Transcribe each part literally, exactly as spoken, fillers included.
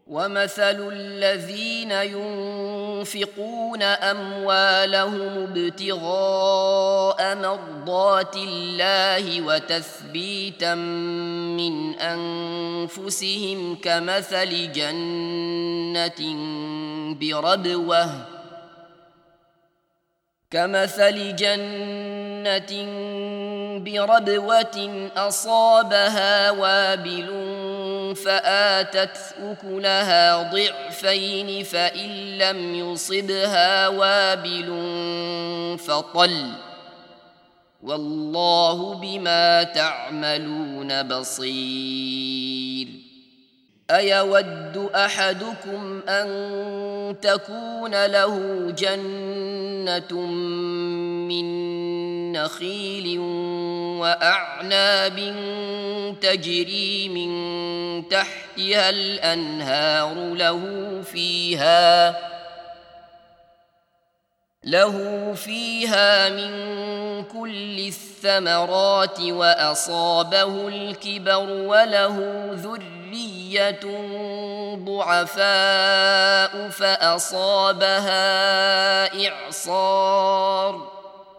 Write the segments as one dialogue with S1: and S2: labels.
S1: ومثل الذين ينفقون أموالهم ابتغاء مرضات الله وتثبيتا من أنفسهم كمثل جنة بربوة كمثل جنة بربوة أصابها وابل فآتت أكلها ضعفين فإن لم يصبها وابل فطل والله بما تعملون بصير. أيود أحدكم أن تكون له جنة من نخيل وأعناب تجري من تحتها الأنهار له فيها له فيها من كل الثمرات وأصابه الكبر وله ذرية ضعفاء فأصابها إعصار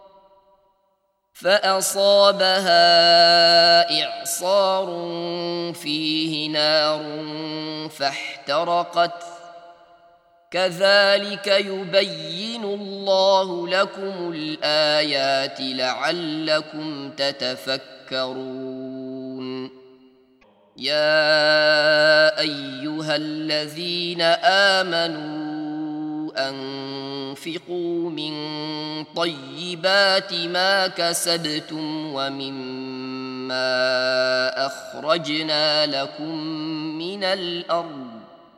S1: فأصابها إعصار فيه نار فاحترقت كذلك يبين الله لكم الآيات لعلكم تتفكرون. يا أيها الذين آمنوا أنفقوا من طيبات ما كسبتم ومما أخرجنا لكم من الأرض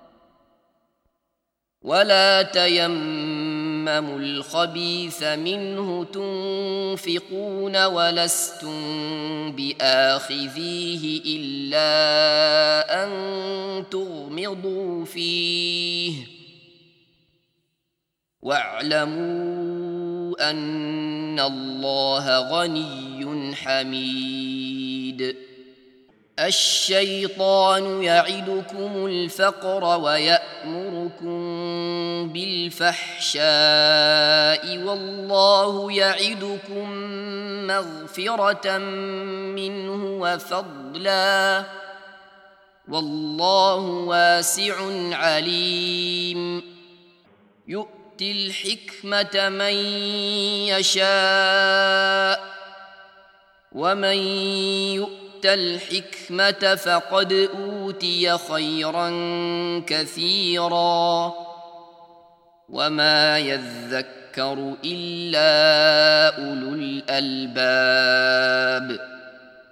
S1: ولا تيمموا الخبيث منه تنفقون ولستم بآخذيه إلا أن تغمضوا فيه واعلموا أن الله غني حميد. الشيطان يعدكم الفقر ويأمركم بالفحشاء والله يعدكم مغفرة منه وفضلا والله واسع عليم. يؤتي الحكمة من يشاء ومن يؤت الحكمة فقد أوتي خيرا كثيرا وما يذكر إلا أولو الألباب.